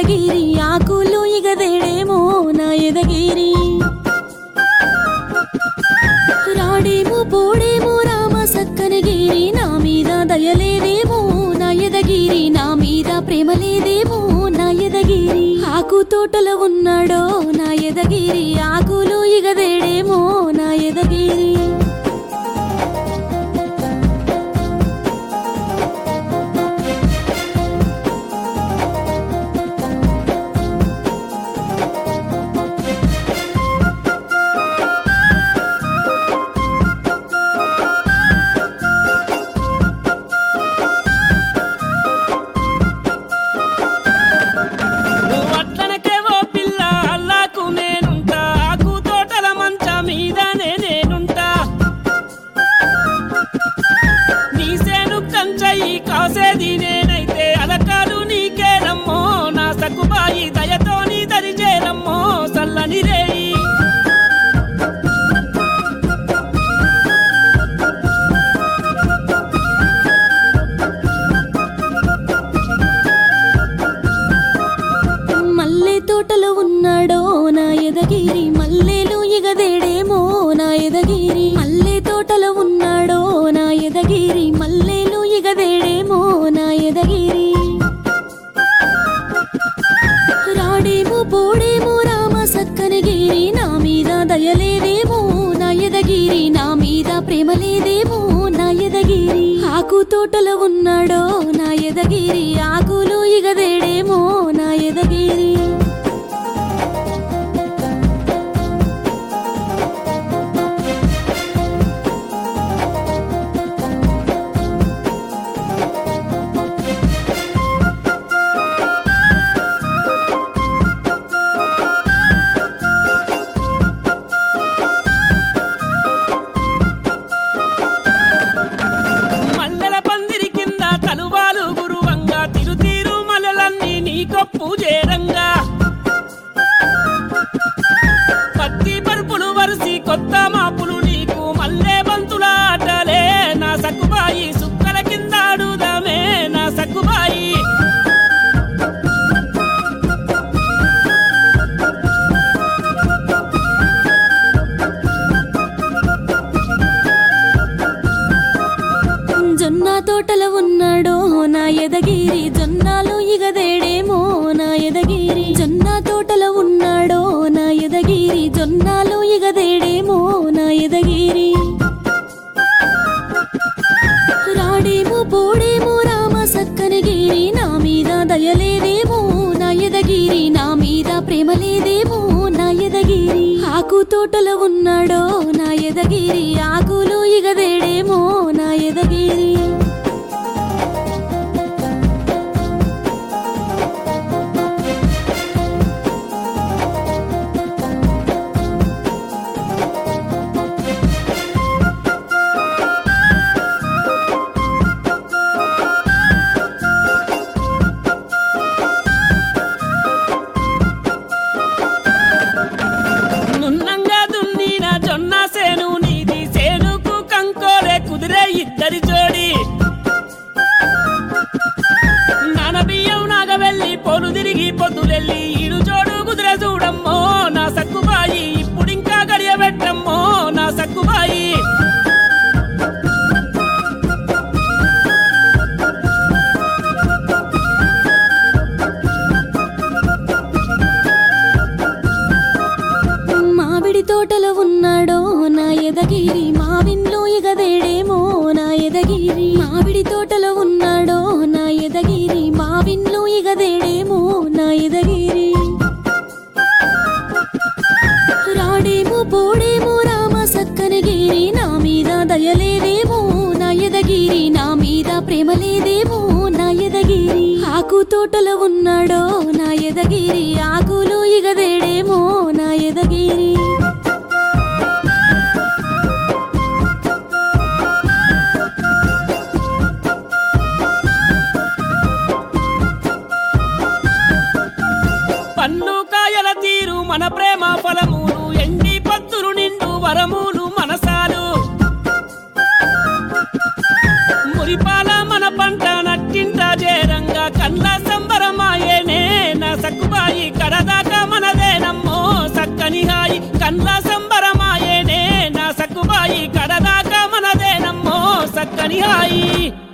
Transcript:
ఎదగిరి ఆకులు ఇగదేడేమో నా ఎదగిరి రాడేమో పోడేమో రామ సక్కనగిరి నా మీద దయలేదేమో నా ఎదగిరి నా మీద ప్రేమ లేదేమో నా ఎదగిరి ఆకు తోటలో ఉన్నాడో నా ఎదగిరి ఆకులు ఇగదేడేమో నా ఎదగిరి కాసేది నేనైతే అలకాలు నీకేనమ్మో నా సక్కుబాయి దయతో నీ దరి చేరమ్మో సల్లని రేయి మల్లె తోటలో ఉన్నాడో నా ఎదగిరి మల్లెలు ఇగదేడేమో నా ఎదగిరి మల్లె తోటలో ఉన్నాడో నా ఎదగిరి మల్లెలు ఇగదేడేమో నా ఎదగిరి రాడేమో పోడేమో రామ సక్కనగిరి నా మీద దయలేదేమో నా ఎదగిరి నా మీద ప్రేమ లేదేమో నా ఎదగిరి ఆకు తోటలో ఉన్నాడో నా ఎదగిరి ఆకులు ఇగదేడేమో నా ఎదగిరి పూజేరంగా పత్తి పరుపులు వరిసి కొత్త మాపులు నీకు మల్లె బంతుల ఆటలే నా సక్కుబాయి సుక్కల కింద ఆడుదామే నా సక్కుబాయి జొన్న తోటలో ఉన్నాడో నా ఎదగిరి జొన్నాలు ఇగదేడేమో నా ఎదగిరి జొన్న తోటలో ఉన్నాడో నా ఎదగిరి జొన్నాలు ఇగదేడేమో నా ఎదగిరి రాడేమో పోడేమో రామ సక్కనగిరి నా మీద దయలేదేమో నా ఎదగిరి నా మీద ప్రేమ లేదేమో నా ఎదగిరి ఆకు తోటలో ఉన్నాడో నా ఎదగిరి ఆకులు ఇగదేడేమో నా ఎదగిరి ఇద్దరి జోడి నానబియ్యం నాగవెల్లి పోలు తిరిగి పొద్దులెల్లి ఈడు జోడు కుదిరే చూడమ్మో నా సక్కుబాయి ఇప్పుడింకా గడియ పెట్టమ్మో నా సక్కుబాయి మామిడి తోటలో ఉన్నాడో నా ఎదగిరి మావిన్లో ఇగదేడేమో నా ఎదగిరి మామిడి తోటలో ఉన్నాడో నా ఎదగిరి మావిన్లో ఇగదేడేమో నా ఎదగిరి రాడేమో పోడేమో రామ సక్కనగిరి నా మీద దయలేదేమో నా ఎదగిరి నా మీద ప్రేమ లేదేమో నా ఎదగిరి ఆకు తోటలో ఉన్నాడో నా ఎదగిరి ఆకులు ఇగదేడేమో నా ఎదగిరి పన్ను కాయల తీరు మన ప్రేమ ఫలములు ఎండి పత్తులు నిండు వరములు మనసాలు మురిపాల మన పంట నట్టింట చేరంగా కళ్ళ సంబరమాయేనే నా సక్కు సక్కుబాయి కడదాకా మనదేనమ్మో సక్కని హాయి కన్ల సంబరమాయేనే నా సక్కుబాయి కడదాకా మనదేనమ్మో సక్కని హాయి